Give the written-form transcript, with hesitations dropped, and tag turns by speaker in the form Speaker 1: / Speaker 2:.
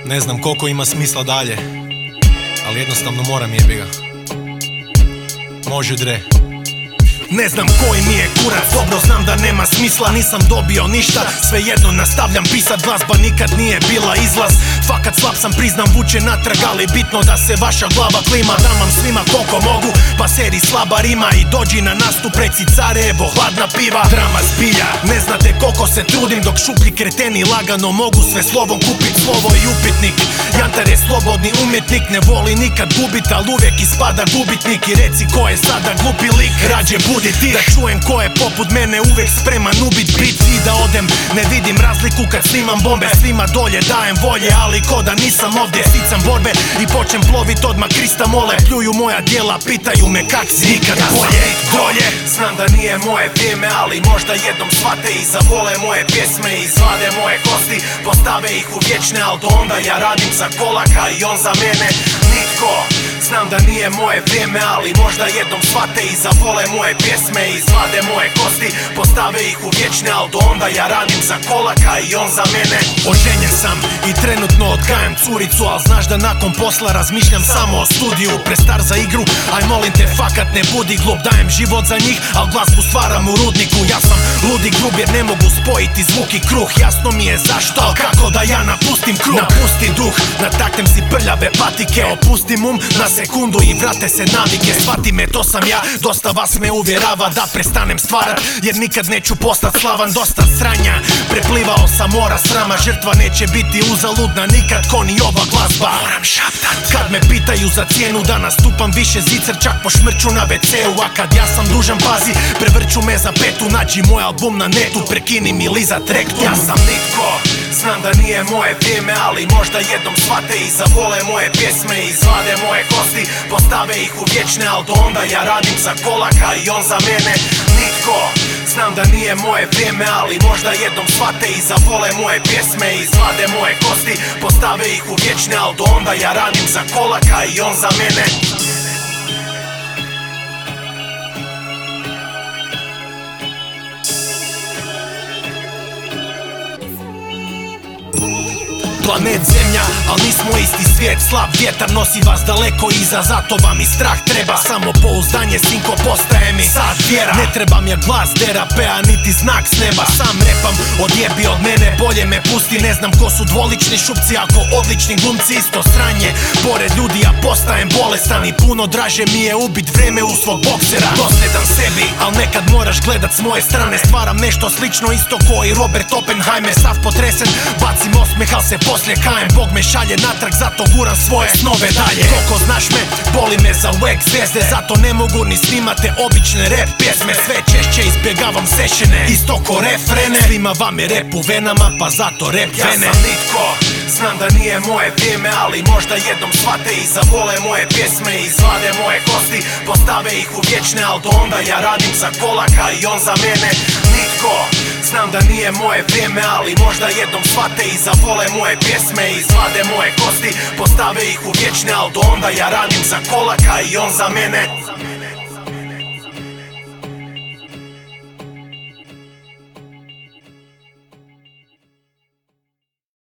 Speaker 1: Ne znam koliko ima smisla dalje, ali jednostavno moram, jebi ga. Može dre.
Speaker 2: Ne znam koji mi je kurac, dobro znam da nema smisla, nisam dobio ništa, svejedno nastavljam pisat, glazba nikad nije bila izlaz. Fakat slab sam, priznam, vuče natrag, ali bitno da se vaša glava klima. Dam vam svima koliko mogu, pa seri slaba rima i dođi na nastup, reci care, evo hladna piva. Drama zbilja, ne znate koliko se trudim, dok šuplji kreteni lagano mogu sve slovom kupit, slovo i upitnik. Jantar je slobodni umjetnik, ne voli nikad gubit, al uvijek ispada gubitnik. I reci ko je sada glupi lik, rađe budi ti, da čujem ko je poput mene uvijek spreman ubit bit. I da odem, ne vidim razliku kad snimam bombe, svima dolje dajem volje, ali ko da nisam ovdje. Sicam borbe i počnem plovit odmah Krista mole, pljuju moja djela, pitaju me kak si nikada bolje. Dolje, znam da nije moje vrijeme, ali možda jednom shvate i zavole moje pjesme, izvade moje kosti, postave ih u vječne, al do onda ja radim za Kolaka i on za mene. Nitko, znam da nije moje vrijeme, ali možda jednom shvate i zavole moje pjesme, izvade moje kosti, postave ih u vječne, al do onda ja radim za Kolaka i on za mene. Oženjen sam i trenutno odgajam curicu, al znaš da nakon posla razmišljam samo o studiju. Prestar za igru, aj molim te fakat ne budi glup, dajem život za njih, al glazbu stvaram u rudniku. Ja sam ludi grub jer ne mogu spojiti zvuk i kruh, jasno mi je zašto, al kako da ja napustim kruh. Napusti duh, nataknem si prljave patike, opustim na sekundu i vrate se navike. Shvati me, to sam ja, dosta vas me uvjerava da prestanem stvarat, jer nikad neću postat slavan. Dosta sranja, preplivao sam mora srama, žrtva neće biti uzaludna nikad ko ni ova glazba. Moram šaptat kad me pitaju za cijenu, da nastupam više zicer, čak pošmrću na WC-u. A kad ja sam dužan, pazi, prevrću me za petu, nađi moj album na netu, prekini mi lizat rektum. Ja sam nitko, znam da nije moje vrijeme, ali možda jednom shvate i zavole moje pjesme, izvade moje kosti, postave ih u vječne, al do onda ja radim za Kolaka i on za mene. Nitko, znam da nije moje vrijeme, ali možda jednom shvate i zavole moje pjesme, izvade moje kosti, postave ih u vječne, al do onda ja radim za Kolaka i on za mene. Planet Zemlja, al nismo isti svijet, slab vjetar nosi vas daleko iza, zato vam i strah treba, samo pouzdanje, sinko postaje mi sad vjera. Ne trebam ja glas derapea, niti znak s neba, sam repam, odjebi od mene, bolje me pusti. Ne znam ko su dvolični šupci, ako odlični glumci isto sranje. Pored ljudi ja postajem bolestan i puno draže mi je ubit vreme u svog boksera. Dosljedan sebi, al nekad moraš gledat s moje strane, stvaram nešto slično isto ko i Robert Oppenheimer, sav potresen, bacim osmeh, al se poslije kajem. Bog me šalje natrag, zato guram svoje snove dalje. Koliko znaš me, boli me za wack zvijezde, zato ne mogu ni snimate obične rap pjesme. Sve češće izbjegavam sešene, isto ko refrene. Svima vam je rap u venama, pa zato rap vene. Ja sam nitko, znam da nije moje vrijeme, ali možda jednom shvate i zavole moje pjesme, izvade moje kosti, postave ih u vječne, al do onda ja radim za Kolaka i on za mene. Nitko, znam da nije moje vrijeme, ali možda jednom shvate i zavole moje pjesme, izvade moje kosti, postave ih u vječne, al do onda ja radim za Kolaka i on za mene.